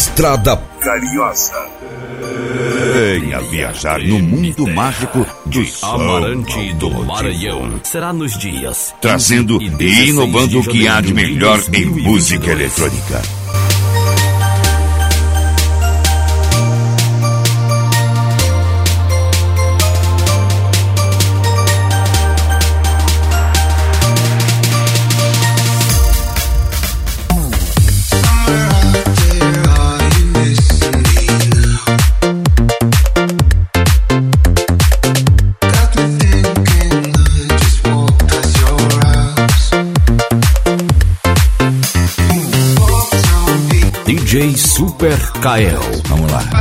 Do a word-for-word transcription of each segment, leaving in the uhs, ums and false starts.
Estrada Carinhosa. Venha viajar no mundo mágico do Amarante e do Maranhão. Será nos dias trazendo e inovando o que há de melhor em música eletrônica. D J Super Kael. Vamos lá.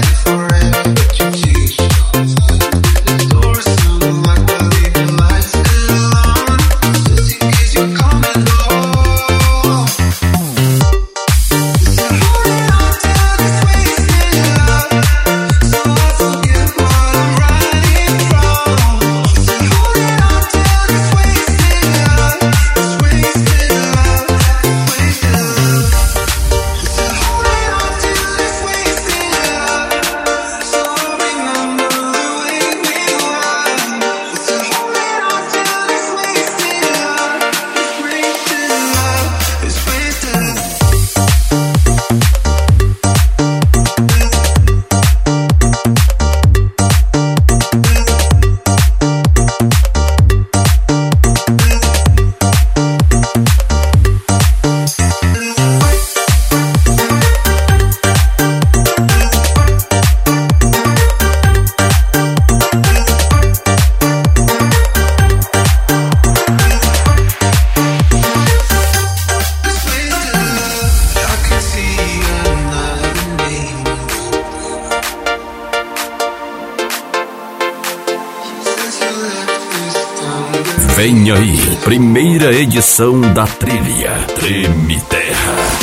Vem aí, primeira edição da trilha Treme Terra.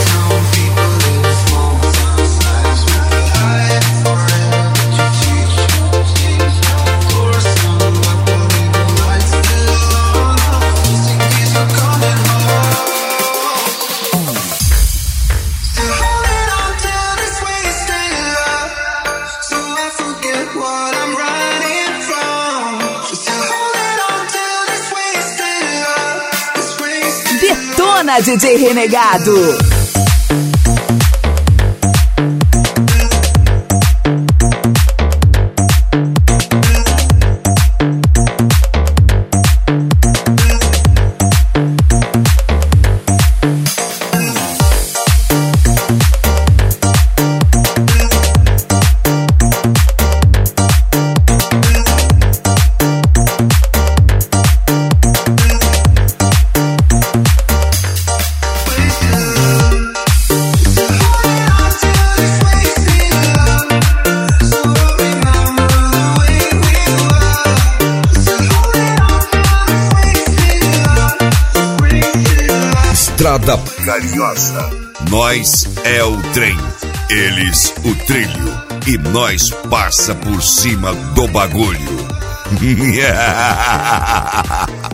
Detona, D J Renegado. Estrada Carinhosa. Nós é o trem, eles o trilho, e nós passa por cima do bagulho.